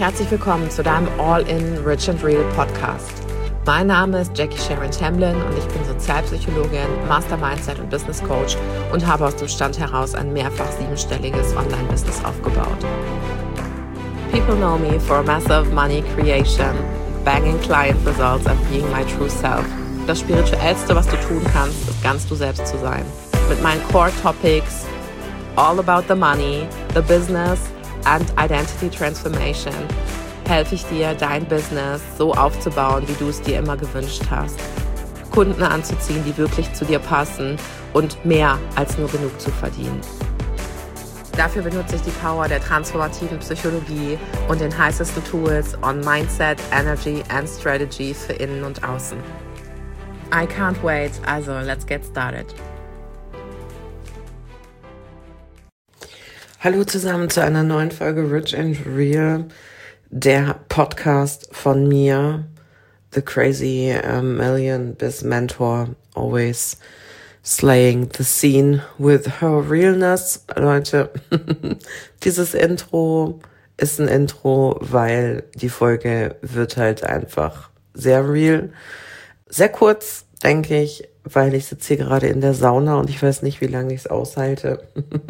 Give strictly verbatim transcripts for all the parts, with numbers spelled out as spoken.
Herzlich willkommen zu deinem All-in Rich and Real Podcast. Mein Name ist Jackie Sharon Tamblyn und ich bin Sozialpsychologin, Master Mindset und Business Coach und habe aus dem Stand heraus ein mehrfach siebenstelliges Online-Business aufgebaut. People know me for massive money creation, banging client results and being my true self. Das Spirituellste, was du tun kannst, ist ganz du selbst zu sein. Mit meinen Core Topics, all about the money, the business and identity transformation, helfe ich dir, dein Business so aufzubauen, wie du es dir immer gewünscht hast. Kunden anzuziehen, die wirklich zu dir passen und mehr als nur genug zu verdienen. Dafür benutze ich die Power der transformativen Psychologie und den heißesten Tools on Mindset, Energy and Strategy für innen und außen. I can't wait, also let's get started. Hallo zusammen zu einer neuen Folge Rich and Real, der Podcast von mir, the crazy um, million biz mentor, always slaying the scene with her realness. Leute, dieses Intro ist ein Intro, weil die Folge wird halt einfach sehr real. Sehr kurz, denke ich, weil ich sitze hier gerade in der Sauna und ich weiß nicht, wie lange ich es aushalte.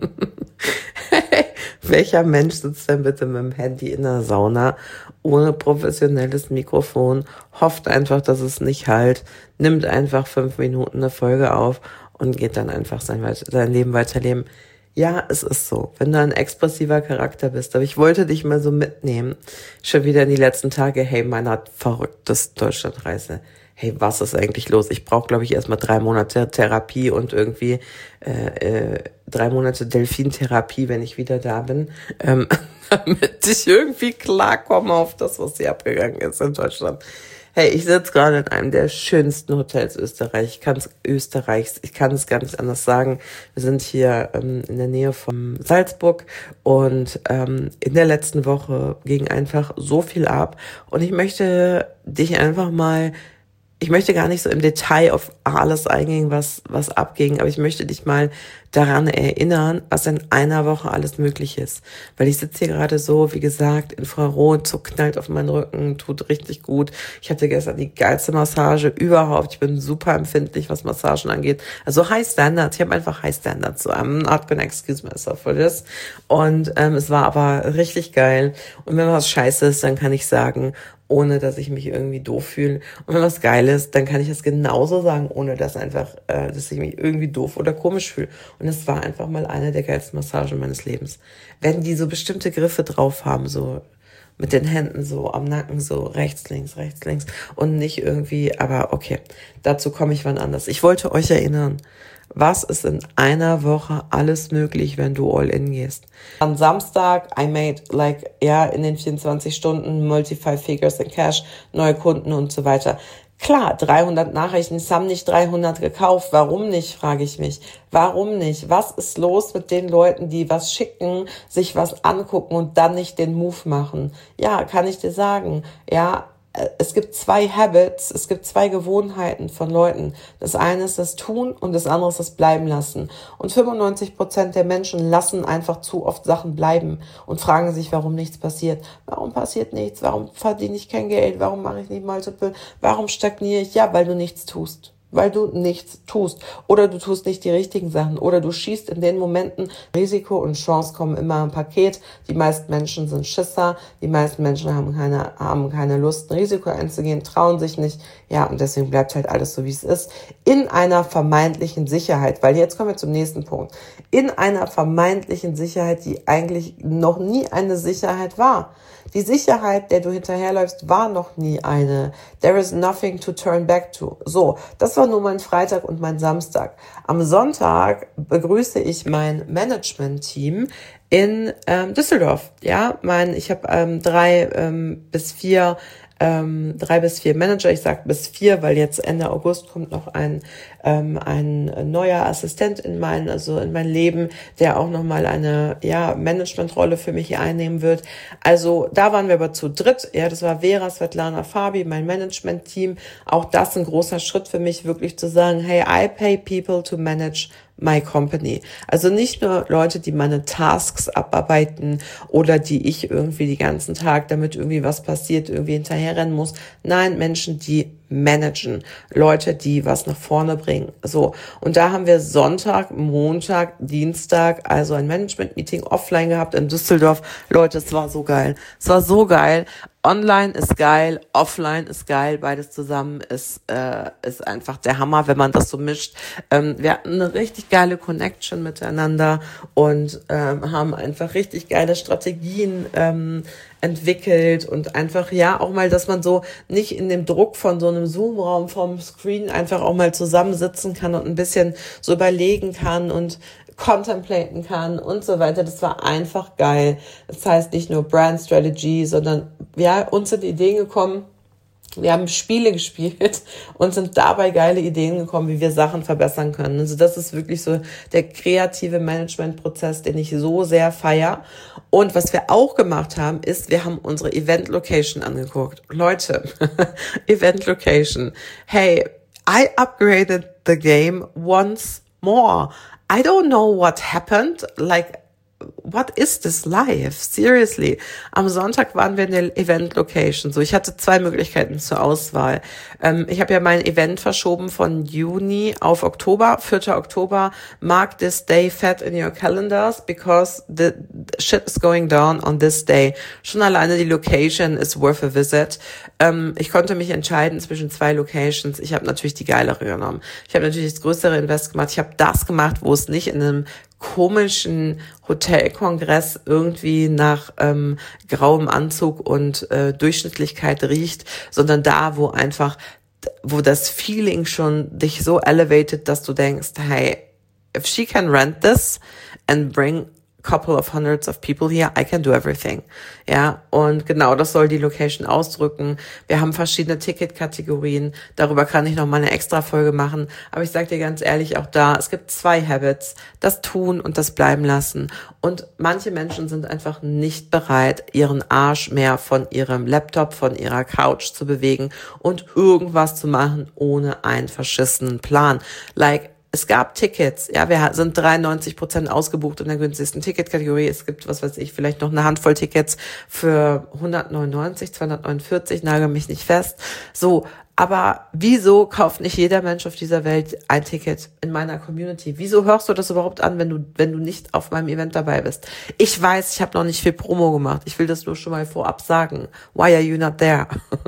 Welcher Mensch sitzt denn bitte mit dem Handy in der Sauna ohne professionelles Mikrofon, hofft einfach, dass es nicht halt, nimmt einfach fünf Minuten eine Folge auf und geht dann einfach sein, sein Leben weiterleben. Ja, es ist so, wenn du ein expressiver Charakter bist, aber ich wollte dich mal so mitnehmen, schon wieder in die letzten Tage, hey, meiner verrücktesten Deutschlandreise. Hey, was ist eigentlich los? Ich brauche, glaube ich, erstmal drei Monate Therapie und irgendwie äh, äh, drei Monate Delfintherapie, wenn ich wieder da bin, ähm, damit ich irgendwie klarkomme auf das, was hier abgegangen ist in Deutschland. Hey, ich sitze gerade in einem der schönsten Hotels Österreich. Ich kann's, Österreichs. Ich kann es gar nicht anders sagen. Wir sind hier ähm, in der Nähe von Salzburg und ähm, in der letzten Woche ging einfach so viel ab und ich möchte dich einfach mal Ich möchte gar nicht so im Detail auf alles eingehen, was was abging, aber ich möchte dich mal daran erinnern, was in einer Woche alles möglich ist. Weil ich sitze hier gerade so, wie gesagt, Infrarot, so knallt auf meinen Rücken, tut richtig gut. Ich hatte gestern die geilste Massage überhaupt. Ich bin super empfindlich, was Massagen angeht. Also High Standards. Ich habe einfach High Standards. So, I'm not gonna excuse myself for this. Und ähm, es war aber richtig geil. Und wenn was scheiße ist, dann kann ich sagen, ohne dass ich mich irgendwie doof fühle. Und wenn was geil ist, dann kann ich es genauso sagen, ohne dass einfach, äh, dass ich mich irgendwie doof oder komisch fühle. Und es war einfach mal eine der geilsten Massagen meines Lebens. Wenn die so bestimmte Griffe drauf haben, so mit den Händen so am Nacken, so rechts, links, rechts, links und nicht irgendwie, aber okay, dazu komme ich wann anders. Ich wollte euch erinnern, was ist in einer Woche alles möglich, wenn du all in gehst? Am Samstag, I made like, ja, in den vierundzwanzig Stunden multi-five figures in cash, neue Kunden und so weiter. Klar, dreihundert Nachrichten, es haben nicht dreihundert gekauft. Warum nicht, frage ich mich. Warum nicht? Was ist los mit den Leuten, die was schicken, sich was angucken und dann nicht den Move machen? Ja, kann ich dir sagen. Ja, es gibt zwei Habits, es gibt zwei Gewohnheiten von Leuten. Das eine ist das Tun und das andere ist das Bleiben lassen. Und fünfundneunzig Prozent der Menschen lassen einfach zu oft Sachen bleiben und fragen sich, warum nichts passiert. Warum passiert nichts? Warum verdiene ich kein Geld? Warum mache ich nicht Multiple? Warum stagniere ich? Ja, weil du nichts tust. Weil du nichts tust. Oder du tust nicht die richtigen Sachen. Oder du schießt in den Momenten. Risiko und Chance kommen immer im Paket. Die meisten Menschen sind Schisser. Die meisten Menschen haben keine, haben keine Lust, ein Risiko einzugehen, trauen sich nicht. Ja, und deswegen bleibt halt alles so, wie es ist. In einer vermeintlichen Sicherheit. Weil jetzt kommen wir zum nächsten Punkt. In einer vermeintlichen Sicherheit, die eigentlich noch nie eine Sicherheit war. Die Sicherheit, der du hinterherläufst, war noch nie eine. There is nothing to turn back to. So, das war nur mein Freitag und mein Samstag. Am Sonntag begrüße ich mein Management-Team in ähm, Düsseldorf. Ja, mein, ich habe ähm, drei ähm, bis vier ähm, drei bis vier Manager. Ich sage bis vier, weil jetzt Ende August kommt noch ein ähm, ein neuer Assistent in mein also in mein Leben, der auch noch mal eine ja Managementrolle für mich hier einnehmen wird. Also da waren wir aber zu dritt. Ja, das war Vera, Svetlana, Fabi, mein Management-Team. Auch das ein großer Schritt für mich, wirklich zu sagen, hey, I pay people to manage my company. Also nicht nur Leute, die meine Tasks abarbeiten oder die ich irgendwie den ganzen Tag, damit irgendwie was passiert, irgendwie hinterherrennen muss. Nein, Menschen, die managen. Leute, die was nach vorne bringen. So. Und da haben wir Sonntag, Montag, Dienstag, also ein Management-Meeting offline gehabt in Düsseldorf. Leute, es war so geil. Es war so geil. Online ist geil, offline ist geil, beides zusammen ist äh, ist einfach der Hammer, wenn man das so mischt. Ähm, wir hatten eine richtig geile Connection miteinander und ähm, haben einfach richtig geile Strategien ähm, entwickelt und einfach, ja, auch mal, dass man so nicht in dem Druck von so einem Zoom-Raum vom Screen einfach auch mal zusammensitzen kann und ein bisschen so überlegen kann und contemplaten kann und so weiter. Das war einfach geil. Das heißt nicht nur Brand Strategy, sondern ja, uns sind Ideen gekommen. Wir haben Spiele gespielt und sind dabei geile Ideen gekommen, wie wir Sachen verbessern können. Also das ist wirklich so der kreative Managementprozess, den ich so sehr feiere. Und was wir auch gemacht haben, ist, wir haben unsere Event Location angeguckt. Leute, Event Location. Hey, I upgraded the game once more. I don't know what happened, like, what is this life? Seriously. Am Sonntag waren wir in der Event-Location. So, ich hatte zwei Möglichkeiten zur Auswahl. Ähm, ich habe ja mein Event verschoben von Juni auf Oktober. vierter Oktober. Mark this day fat in your calendars because the shit is going down on this day. Schon alleine die Location is worth a visit. Ähm, ich konnte mich entscheiden zwischen zwei Locations. Ich habe natürlich die geilere genommen. Ich habe natürlich das größere Invest gemacht. Ich habe das gemacht, wo es nicht in einem komischen Hotelkongress irgendwie nach ähm, grauem Anzug und äh, Durchschnittlichkeit riecht, sondern da, wo einfach, wo das Feeling schon dich so elevated, dass du denkst, hey, if she can rent this and bring couple of hundreds of people here, I can do everything. Ja, und genau das soll die Location ausdrücken. Wir haben verschiedene Ticketkategorien. Darüber kann ich noch mal eine extra Folge machen. Aber ich sage dir ganz ehrlich, auch da, es gibt zwei Habits. Das Tun und das Bleiben lassen. Und manche Menschen sind einfach nicht bereit, ihren Arsch mehr von ihrem Laptop, von ihrer Couch zu bewegen und irgendwas zu machen ohne einen verschissenen Plan. Like, es gab Tickets, ja, wir sind dreiundneunzig Prozent ausgebucht in der günstigsten Ticketkategorie. Es gibt, was weiß ich, vielleicht noch eine Handvoll Tickets für hundertneunundneunzig, zweihundertneunundvierzig, nagel mich nicht fest. So, aber wieso kauft nicht jeder Mensch auf dieser Welt ein Ticket in meiner Community? Wieso hörst du das überhaupt an, wenn du wenn du nicht auf meinem Event dabei bist? Ich weiß, ich habe noch nicht viel Promo gemacht. Ich will das nur schon mal vorab sagen. Why are you not there?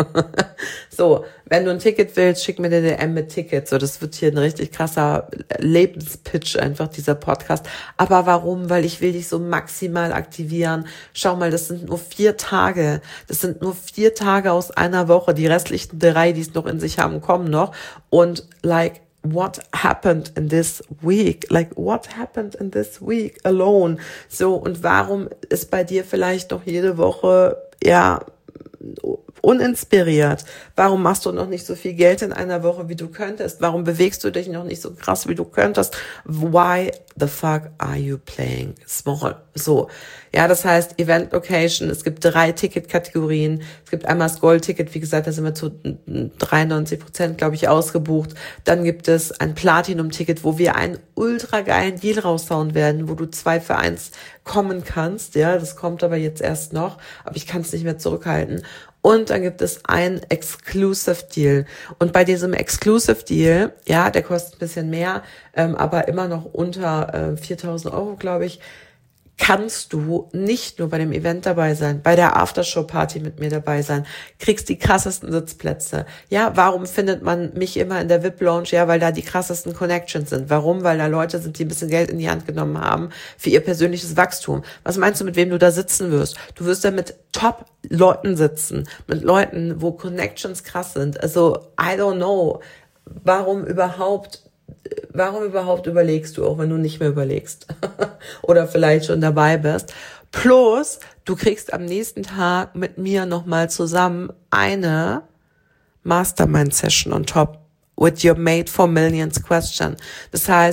So, wenn du ein Ticket willst, schick mir eine D M mit Tickets. So, das wird hier ein richtig krasser Lebenspitch, einfach dieser Podcast. Aber warum? Weil ich will dich so maximal aktivieren. Schau mal, das sind nur vier Tage. Das sind nur vier Tage aus einer Woche. Die restlichen drei, die es noch in sich haben, kommen noch. Und like, what happened in this week? Like, what happened in this week alone? So, und warum ist bei dir vielleicht noch jede Woche, ja, uninspiriert? Warum machst du noch nicht so viel Geld in einer Woche, wie du könntest? Warum bewegst du dich noch nicht so krass, wie du könntest? Why the fuck are you playing small? So, ja, das heißt Event Location. Es gibt drei Ticketkategorien. Es gibt einmal das Gold-Ticket, wie gesagt, da sind wir zu dreiundneunzig Prozent, glaube ich, ausgebucht. Dann gibt es ein Platinum-Ticket, wo wir einen ultra geilen Deal raushauen werden, wo du zwei für eins kommen kannst. Ja, das kommt aber jetzt erst noch, aber ich kann es nicht mehr zurückhalten. Und dann gibt es einen Exclusive Deal. Und bei diesem Exclusive Deal, ja, der kostet ein bisschen mehr, ähm, aber immer noch unter äh, viertausend Euro, glaube ich, kannst du nicht nur bei dem Event dabei sein, bei der Aftershow-Party mit mir dabei sein, kriegst die krassesten Sitzplätze. Ja, warum findet man mich immer in der V I P-Lounge? Ja, weil da die krassesten Connections sind. Warum? Weil da Leute sind, die ein bisschen Geld in die Hand genommen haben für ihr persönliches Wachstum. Was meinst du, mit wem du da sitzen wirst? Du wirst da mit Top-Leuten sitzen, mit Leuten, wo Connections krass sind. Also, I don't know, warum überhaupt Warum überhaupt überlegst du, auch wenn du nicht mehr überlegst oder vielleicht schon dabei bist? Plus, du kriegst am nächsten Tag mit mir nochmal zusammen eine Mastermind-Session on top with your Made for Millions question. Das heißt,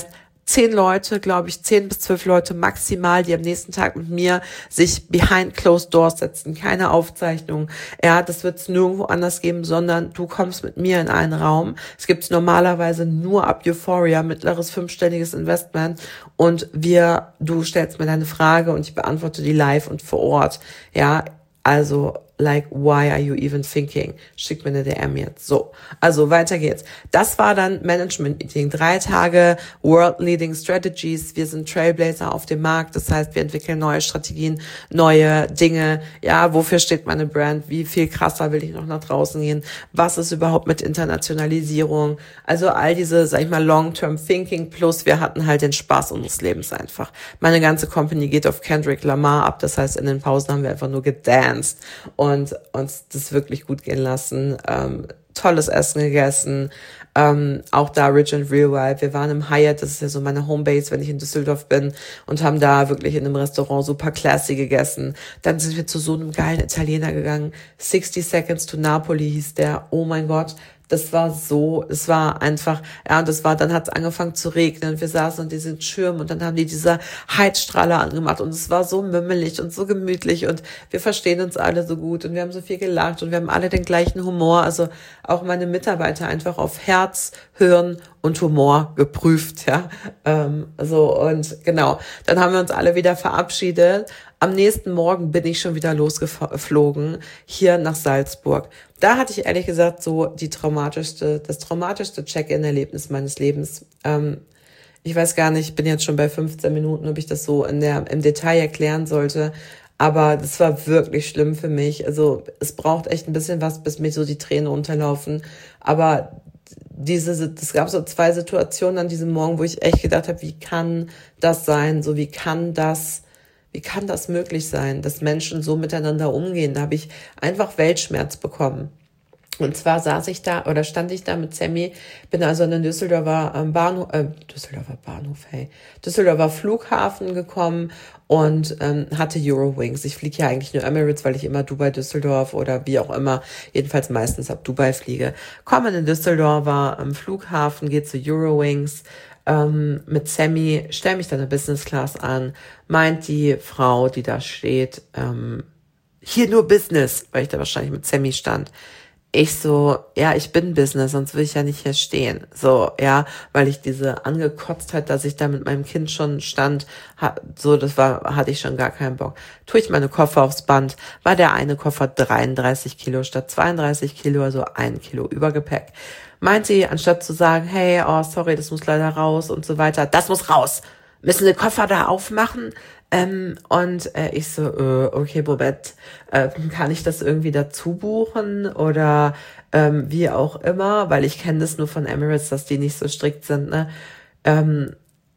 zehn Leute, glaube ich, zehn bis zwölf Leute maximal, die am nächsten Tag mit mir sich behind closed doors setzen. Keine Aufzeichnung. Ja, das wird es nirgendwo anders geben, sondern du kommst mit mir in einen Raum. Es gibt es normalerweise nur ab Euphoria, mittleres fünfstelliges Investment. Und wir, du stellst mir deine Frage und ich beantworte die live und vor Ort. Ja, also, like, why are you even thinking? Schick mir eine D M jetzt. So, also weiter geht's. Das war dann Management-Meeting. Drei Tage World-Leading Strategies. Wir sind Trailblazer auf dem Markt. Das heißt, wir entwickeln neue Strategien, neue Dinge. Ja, wofür steht meine Brand? Wie viel krasser will ich noch nach draußen gehen? Was ist überhaupt mit Internationalisierung? Also all diese, sag ich mal, Long-Term-Thinking plus wir hatten halt den Spaß unseres Lebens einfach. Meine ganze Company geht auf Kendrick Lamar ab. Das heißt, in den Pausen haben wir einfach nur gedanced und uns das wirklich gut gehen lassen. Ähm, tolles Essen gegessen. Ähm, auch da Rich and Real Vibe. Wir waren im Hyatt, das ist ja so meine Homebase, wenn ich in Düsseldorf bin, und haben da wirklich in einem Restaurant super classy gegessen. Dann sind wir zu so einem geilen Italiener gegangen. sixty Seconds to Napoli hieß der. Oh mein Gott. Das war so, es war einfach, ja, und das war, dann hat es angefangen zu regnen. Wir saßen in diesen Schirmen und dann haben die diese Heizstrahler angemacht und es war so mümmelig und so gemütlich und wir verstehen uns alle so gut und wir haben so viel gelacht und wir haben alle den gleichen Humor. Also auch meine Mitarbeiter einfach auf Herz, Hirn und Humor geprüft, ja. Ähm, so, und genau, dann haben wir uns alle wieder verabschiedet. Am nächsten Morgen bin ich schon wieder losgeflogen, hier nach Salzburg. Da hatte ich ehrlich gesagt so die traumatischste, das traumatischste Check-in-Erlebnis meines Lebens. Ähm, ich weiß gar nicht, ich bin jetzt schon bei fünfzehn Minuten, ob ich das so in der, im Detail erklären sollte. Aber das war wirklich schlimm für mich. Also es braucht echt ein bisschen was, bis mir so die Tränen runterlaufen. Aber diese, es gab so zwei Situationen an diesem Morgen, wo ich echt gedacht habe, wie kann das sein? So, wie kann das Wie kann das möglich sein, dass Menschen so miteinander umgehen? Da habe ich einfach Weltschmerz bekommen. Und zwar saß ich da oder stand ich da mit Sammy, bin also an den Düsseldorfer ähm, Bahnhof, äh, Düsseldorfer Bahnhof, hey, Düsseldorfer Flughafen gekommen und ähm, hatte Eurowings. Ich fliege ja eigentlich nur Emirates, weil ich immer Dubai, Düsseldorf oder wie auch immer, jedenfalls meistens ab Dubai fliege. Komme in den Düsseldorfer ähm, Flughafen, gehe zu Eurowings, ähm, mit Sammy, stell mich dann in der Business Class an, meint die Frau, die da steht, ähm, hier nur Business, weil ich da wahrscheinlich mit Sammy stand. Ich so, ja, ich bin Business, sonst will ich ja nicht hier stehen. So, ja, weil ich diese Angekotztheit, dass ich da mit meinem Kind schon stand, ha, so, das war, hatte ich schon gar keinen Bock. Tue ich meine Koffer aufs Band, war der eine Koffer dreiunddreißig Kilo statt zweiunddreißig Kilo, also ein Kilo Übergepäck. Meint sie, anstatt zu sagen, hey, oh, sorry, das muss leider raus und so weiter, das muss raus. Müssen die Koffer da aufmachen? Ähm, und äh, ich so, äh, okay, Moment, äh, kann ich das irgendwie dazu buchen oder ähm, wie auch immer, weil ich kenne das nur von Emirates, dass die nicht so strikt sind, ne? Ähm,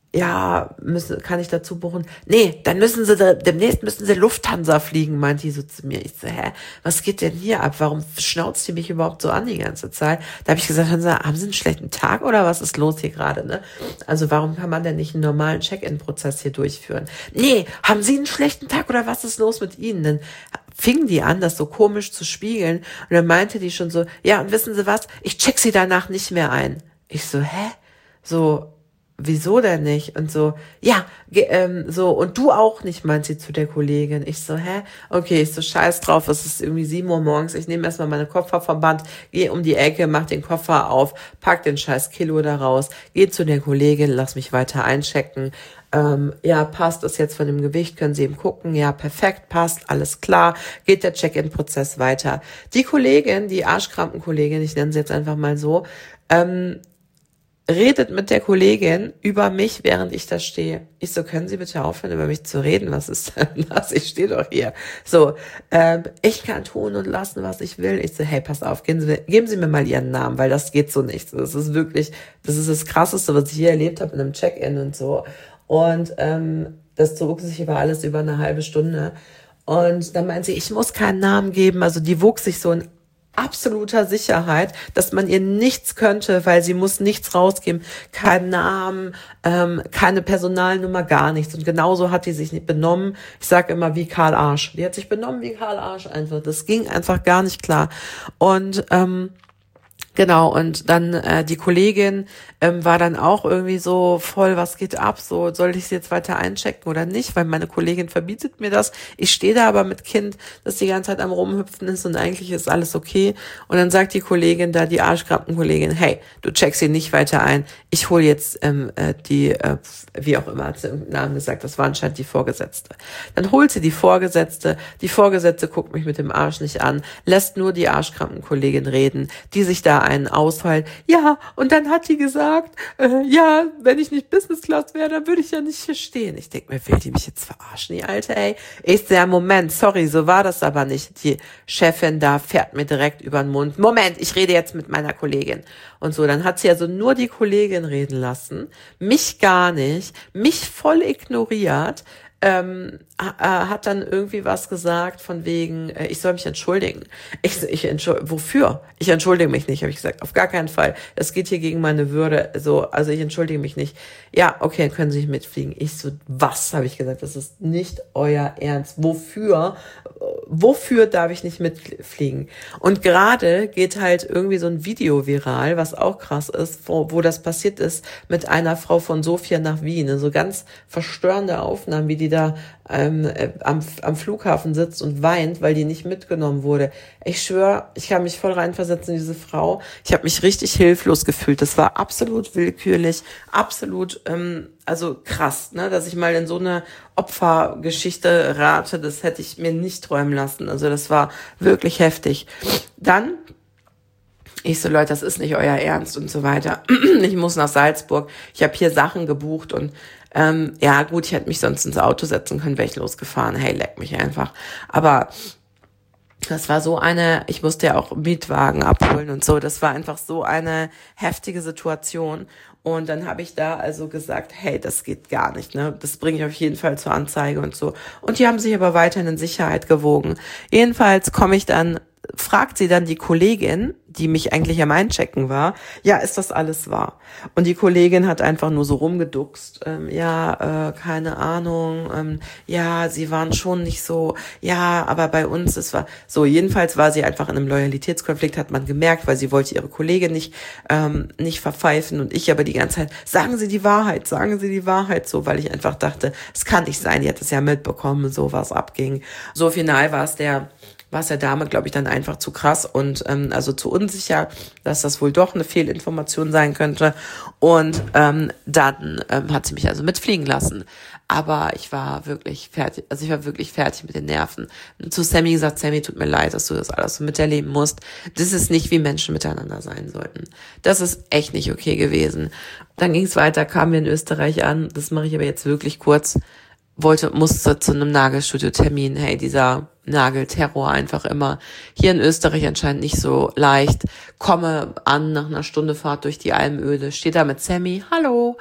ja, müssen, kann ich dazu buchen? Nee, dann müssen sie, da, demnächst müssen sie Lufthansa fliegen, meint die so zu mir. Ich so, hä, was geht denn hier ab? Warum schnauzt die mich überhaupt so an die ganze Zeit? Da habe ich gesagt, haben sie, haben sie einen schlechten Tag oder was ist los hier gerade, ne? Also warum kann man denn nicht einen normalen Check-in-Prozess hier durchführen? Nee, haben sie einen schlechten Tag oder was ist los mit ihnen? Dann fingen die an, das so komisch zu spiegeln und dann meinte die schon so, ja, und wissen Sie was? Ich check sie danach nicht mehr ein. Ich so, hä? So, wieso denn nicht? Und so, ja, ähm, so, und du auch nicht, meint sie zu der Kollegin. Ich so, hä? Okay, ich so, scheiß drauf, es ist irgendwie sieben Uhr morgens, ich nehme erstmal meine Koffer vom Band, gehe um die Ecke, mach den Koffer auf, pack den scheiß Kilo da raus, geh zu der Kollegin, lass mich weiter einchecken. Ähm, ja, passt das jetzt von dem Gewicht, können Sie eben gucken, ja, perfekt, passt, alles klar, geht der Check-in-Prozess weiter. Die Kollegin, die Arschkrampenkollegin, ich nenne sie jetzt einfach mal so, ähm, redet mit der Kollegin über mich, während ich da stehe. Ich so, können Sie bitte aufhören, über mich zu reden? Was ist denn das? Ich stehe doch hier. So, ähm, ich kann tun und lassen, was ich will. Ich so, hey, pass auf, geben Sie, geben Sie mir mal Ihren Namen, weil das geht so nicht. Das ist wirklich, das ist das Krasseste, was ich je erlebt habe in einem Check-in und so. Und ähm, das zog sich über alles über eine halbe Stunde. Und dann meint sie, ich muss keinen Namen geben. Also die wog sich so in absoluter Sicherheit, dass man ihr nichts könnte, weil sie muss nichts rausgeben, keinen Namen, ähm, keine Personalnummer, gar nichts. Und genauso hat die sich nicht benommen. Ich sage immer wie Karl Arsch. Die hat sich benommen wie Karl Arsch einfach. Das ging einfach gar nicht klar. Und ähm, Genau, und dann äh, die Kollegin ähm, war dann auch irgendwie so voll, was geht ab, so soll ich sie jetzt weiter einchecken oder nicht, weil meine Kollegin verbietet mir das. Ich stehe da aber mit Kind, das die ganze Zeit am Rumhüpfen ist und eigentlich ist alles okay. Und dann sagt die Kollegin da, die Arschkrampenkollegin, hey, du checkst sie nicht weiter ein, ich hole jetzt ähm, äh, die, äh, wie auch immer, hat sie im Namen gesagt, das war anscheinend die Vorgesetzte. Dann holt sie die Vorgesetzte, die Vorgesetzte guckt mich mit dem Arsch nicht an, lässt nur die Arschkrampenkollegin reden, die sich da einen Ausfall. Ja, und dann hat die gesagt, äh, ja, wenn ich nicht Business Class wäre, dann würde ich ja nicht hier stehen. Ich denke mir, will die mich jetzt verarschen, die Alte, ey? Ich sage, Moment, sorry, so war das aber nicht. Die Chefin da fährt mir direkt über den Mund. Moment, ich rede jetzt mit meiner Kollegin. Und so, dann hat sie also nur die Kollegin reden lassen, mich gar nicht, mich voll ignoriert, ähm, hat dann irgendwie was gesagt von wegen, äh, ich soll mich entschuldigen. Ich, ich entschuldige, wofür? Ich entschuldige mich nicht, habe ich gesagt. Auf gar keinen Fall. Es geht hier gegen meine Würde. So, also ich entschuldige mich nicht. Ja, okay, können Sie nicht mitfliegen. Ich so, was, habe ich gesagt. Das ist nicht euer Ernst. Wofür? Wofür darf ich nicht mitfliegen? Und gerade geht halt irgendwie so ein Video viral, was auch krass ist, wo, wo das passiert ist mit einer Frau von Sofia nach Wien. So ganz verstörende Aufnahmen, wie die da ähm, am, am Flughafen sitzt und weint, weil die nicht mitgenommen wurde. Ich schwöre, ich kann mich voll reinversetzen in diese Frau. Ich habe mich richtig hilflos gefühlt. Das war absolut willkürlich, absolut, ähm, also krass, ne, dass ich mal in so eine Opfergeschichte rate. Das hätte ich mir nicht träumen lassen. Also das war wirklich heftig. Dann ich so, Leute, das ist nicht euer Ernst und so weiter. Ich muss nach Salzburg. Ich habe hier Sachen gebucht und ähm, ja gut, ich hätte mich sonst ins Auto setzen können, wäre ich losgefahren. Hey, leck mich einfach. Aber das war so eine, ich musste ja auch Mietwagen abholen und so. Das war einfach so eine heftige Situation. Und dann habe ich da also gesagt, hey, das geht gar nicht, ne? Das bringe ich auf jeden Fall zur Anzeige und so. Und die haben sich aber weiterhin in Sicherheit gewogen. Jedenfalls komme ich dann, fragt sie dann die Kollegin, die mich eigentlich am Einchecken war, ja, ist das alles wahr? Und die Kollegin hat einfach nur so rumgeduckst, ähm, ja, äh, keine Ahnung, ähm, ja, sie waren schon nicht so, ja, aber bei uns, es war so, jedenfalls war sie einfach in einem Loyalitätskonflikt, hat man gemerkt, weil sie wollte ihre Kollegin nicht, ähm, nicht verpfeifen und ich aber die ganze Zeit, sagen Sie die Wahrheit, sagen Sie die Wahrheit, so, weil ich einfach dachte, es kann nicht sein, die hat es ja mitbekommen, so was abging. So final war es der, war es der Dame, glaube ich, dann einfach zu krass und ähm, also zu unsicher, dass das wohl doch eine Fehlinformation sein könnte. Und ähm, dann ähm, hat sie mich also mitfliegen lassen. Aber ich war wirklich fertig, also ich war wirklich fertig mit den Nerven. Und zu Sammy gesagt, Sammy, tut mir leid, dass du das alles so miterleben musst. Das ist nicht, wie Menschen miteinander sein sollten. Das ist echt nicht okay gewesen. Dann ging es weiter, kamen wir in Österreich an. Das mache ich aber jetzt wirklich kurz. Wollte, musste zu einem Nagelstudio-Termin. Hey, dieser Nagelterror einfach immer. Hier in Österreich anscheinend nicht so leicht. Komme an nach einer Stunde Fahrt durch die Almöde. Steht da mit Sammy. Hallo.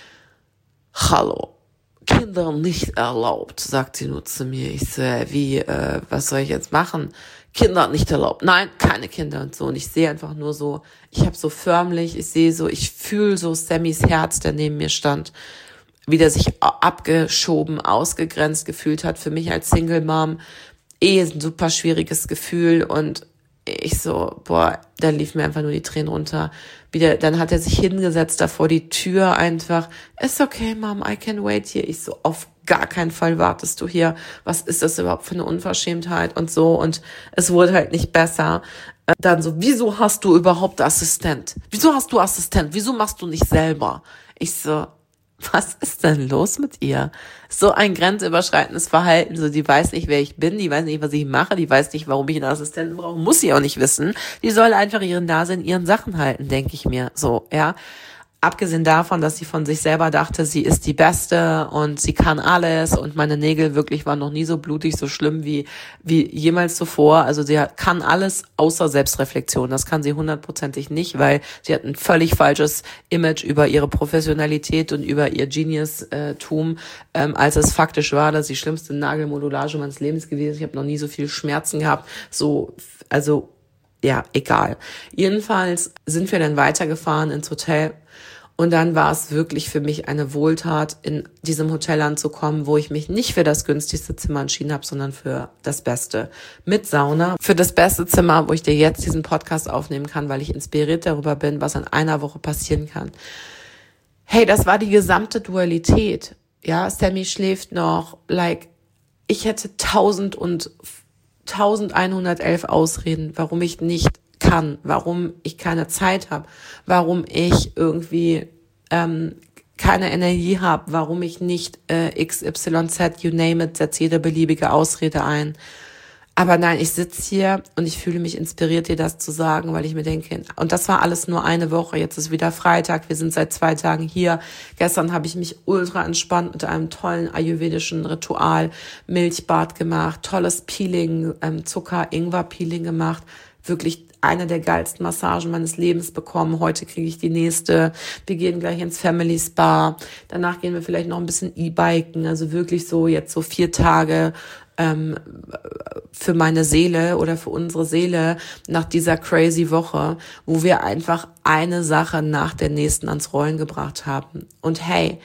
Hallo. Kinder nicht erlaubt, sagt sie nur zu mir. Ich so, wie, äh, was soll ich jetzt machen? Kinder nicht erlaubt. Nein, keine Kinder und so. Und ich sehe einfach nur so, ich habe so förmlich, ich sehe so, ich fühle so Sammys Herz, der neben mir stand, wie der sich abgeschoben, ausgegrenzt gefühlt hat. Für mich als Single Mom eh ein super schwieriges Gefühl und ich so, boah, da lief mir einfach nur die Tränen runter. Wieder, dann hat er sich hingesetzt da vor die Tür einfach, it's okay, Mom, I can wait here. Ich so, auf gar keinen Fall wartest du hier. Was ist das überhaupt für eine Unverschämtheit und so und es wurde halt nicht besser. Dann so, wieso hast du überhaupt Assistent? Wieso hast du Assistent? Wieso machst du nicht selber? Ich so, was ist denn los mit ihr? So ein grenzüberschreitendes Verhalten, so die weiß nicht, wer ich bin, die weiß nicht, was ich mache, die weiß nicht, warum ich einen Assistenten brauche, muss sie auch nicht wissen. Die soll einfach ihre Nase in ihren Sachen halten, denke ich mir, so, ja. Abgesehen davon, dass sie von sich selber dachte, sie ist die Beste und sie kann alles und meine Nägel wirklich waren noch nie so blutig, so schlimm wie wie jemals zuvor. Also sie hat, kann alles außer Selbstreflexion. Das kann sie hundertprozentig nicht, weil sie hat ein völlig falsches Image über ihre Professionalität und über ihr Genius-Tum, ähm, als es faktisch war, dass die schlimmste Nagelmodulage meines Lebens gewesen ist. Ich habe noch nie so viel Schmerzen gehabt. So, also ja, egal. Jedenfalls sind wir dann weitergefahren ins Hotel. Und dann war es wirklich für mich eine Wohltat, in diesem Hotel anzukommen, wo ich mich nicht für das günstigste Zimmer entschieden habe, sondern für das Beste. Mit Sauna, für das beste Zimmer, wo ich dir jetzt diesen Podcast aufnehmen kann, weil ich inspiriert darüber bin, was in einer Woche passieren kann. Hey, das war die gesamte Dualität. Ja, Sammy schläft noch, like, ich hätte tausend und tausendeinhundertelf Ausreden, warum ich nicht kann, warum ich keine Zeit habe, warum ich irgendwie ähm, keine Energie habe, warum ich nicht äh, X Y Z, you name it, setze jede beliebige Ausrede ein. Aber nein, ich sitze hier und ich fühle mich inspiriert, dir das zu sagen, weil ich mir denke, und das war alles nur eine Woche, jetzt ist wieder Freitag, wir sind seit zwei Tagen hier. Gestern habe ich mich ultra entspannt mit einem tollen ayurvedischen Ritual, Milchbad gemacht, tolles Peeling, ähm, Zucker-Ingwer-Peeling gemacht, wirklich eine der geilsten Massagen meines Lebens bekommen. Heute kriege ich die nächste. Wir gehen gleich ins Family Spa. Danach gehen wir vielleicht noch ein bisschen E-Biken, also wirklich so jetzt so vier Tage ähm, für meine Seele oder für unsere Seele nach dieser crazy Woche, wo wir einfach eine Sache nach der nächsten ans Rollen gebracht haben. Und hey,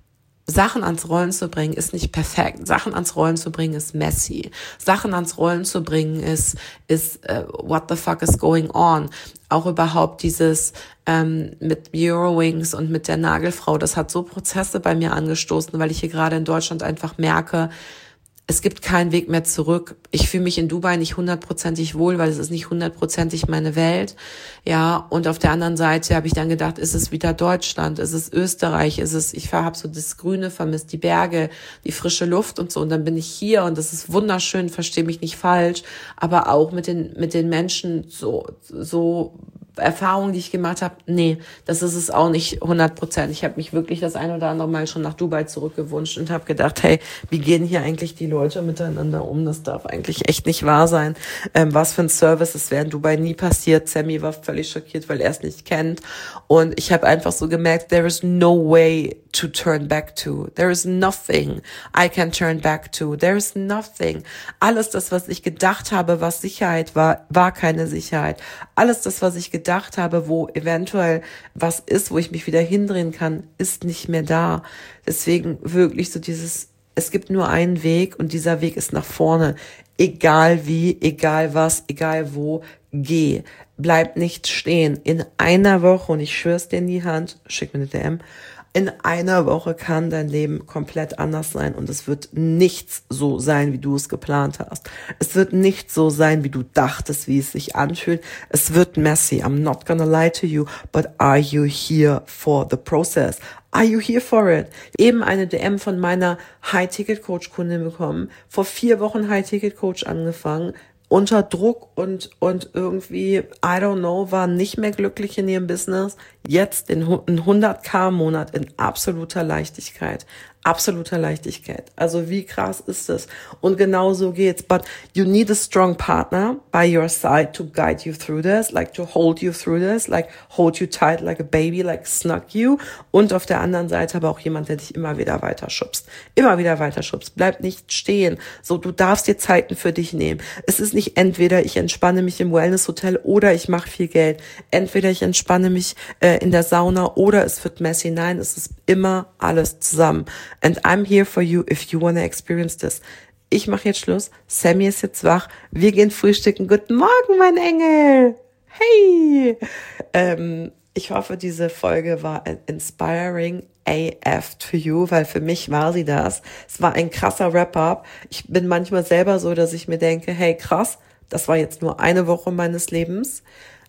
Sachen ans Rollen zu bringen ist nicht perfekt. Sachen ans Rollen zu bringen ist messy. Sachen ans Rollen zu bringen ist, ist uh, what the fuck is going on? Auch überhaupt dieses ähm, mit Eurowings und mit der Nagelfrau, das hat so Prozesse bei mir angestoßen, weil ich hier gerade in Deutschland einfach merke, es gibt keinen Weg mehr zurück. Ich fühle mich in Dubai nicht hundertprozentig wohl, weil es ist nicht hundertprozentig meine Welt. Ja, und auf der anderen Seite habe ich dann gedacht, ist es wieder Deutschland, ist es Österreich, ist es, ich habe so das Grüne vermisst, die Berge, die frische Luft und so. Und dann bin ich hier und das ist wunderschön, verstehe mich nicht falsch, aber auch mit den mit den Menschen so so Erfahrungen, die ich gemacht habe, nee, das ist es auch nicht hundert Prozent. Ich habe mich wirklich das ein oder andere Mal schon nach Dubai zurückgewünscht und habe gedacht, hey, wie gehen hier eigentlich die Leute miteinander um? Das darf eigentlich echt nicht wahr sein. Ähm, was für ein Service, das wäre in Dubai nie passiert. Sammy war völlig schockiert, weil er es nicht kennt. Und ich habe einfach so gemerkt, there is no way to turn back to. There is nothing I can turn back to. There is nothing. Alles das, was ich gedacht habe, was Sicherheit war, war keine Sicherheit. Alles das, was ich gedacht habe, wo eventuell was ist, wo ich mich wieder hindrehen kann, ist nicht mehr da. Deswegen wirklich so dieses, es gibt nur einen Weg und dieser Weg ist nach vorne. Egal wie, egal was, egal wo, geh. Bleib nicht stehen. In einer Woche, und ich schwör's dir in die Hand, schick mir eine D M, in einer Woche kann dein Leben komplett anders sein und es wird nichts so sein, wie du es geplant hast. Es wird nicht so sein, wie du dachtest, wie es sich anfühlt. Es wird messy. I'm not gonna lie to you, but are you here for the process? Are you here for it? Eben eine D M von meiner High-Ticket-Coach-Kundin bekommen. Vor vier Wochen High-Ticket-Coach angefangen. Unter Druck und und irgendwie, I don't know, war nicht mehr glücklich in ihrem Business. Jetzt in hunderttausend im Monat in absoluter Leichtigkeit. Absoluter Leichtigkeit. Also wie krass ist es? Und genau so geht's. But you need a strong partner by your side to guide you through this, like to hold you through this, like hold you tight like a baby, like snug you. Und auf der anderen Seite aber auch jemand, der dich immer wieder weiter schubst. Immer wieder weiter schubst. Bleib nicht stehen. So, du darfst dir Zeiten für dich nehmen. Es ist nicht entweder ich entspanne mich im Wellness-Hotel oder ich mache viel Geld. Entweder ich entspanne mich äh, in der Sauna oder es wird messy. Nein, es ist immer alles zusammen. And I'm here for you if you want to experience this. Ich mache jetzt Schluss. Sammy ist jetzt wach. Wir gehen frühstücken. Guten Morgen, mein Engel. Hey. Ähm, ich hoffe, diese Folge war inspiring A F to you, weil für mich war sie das. Es war ein krasser Wrap-up. Ich bin manchmal selber so, dass ich mir denke, hey, krass, das war jetzt nur eine Woche meines Lebens.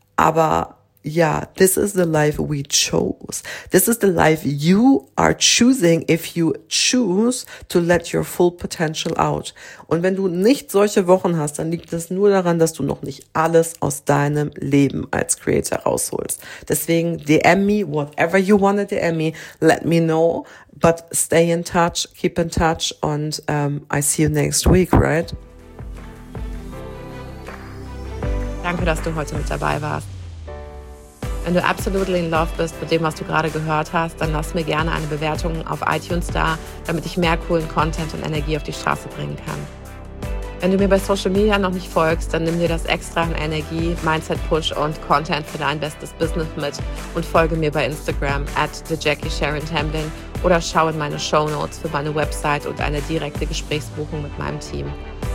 Aber yeah, this is the life we chose. This is the life you are choosing if you choose to let your full potential out. Und wenn du nicht solche Wochen hast, dann liegt es nur daran, dass du noch nicht alles aus deinem Leben als Creator rausholst. Deswegen D M me, whatever you want to D M me, let me know. But stay in touch, keep in touch, and um, I see you next week, right? Danke, dass du heute mit dabei warst. Wenn du absolutely in love bist mit dem, was du gerade gehört hast, dann lass mir gerne eine Bewertung auf iTunes da, damit ich mehr coolen Content und Energie auf die Straße bringen kann. Wenn du mir bei Social Media noch nicht folgst, dann nimm dir das extra an Energie, Mindset Push und Content für dein bestes Business mit und folge mir bei Instagram at the Jackie Sharon Tamblyn oder schau in meine Shownotes für meine Website und eine direkte Gesprächsbuchung mit meinem Team.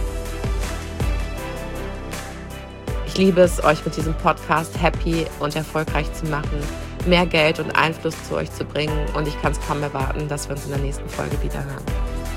Ich liebe es, euch mit diesem Podcast happy und erfolgreich zu machen, mehr Geld und Einfluss zu euch zu bringen und ich kann es kaum erwarten, dass wir uns in der nächsten Folge wieder hören.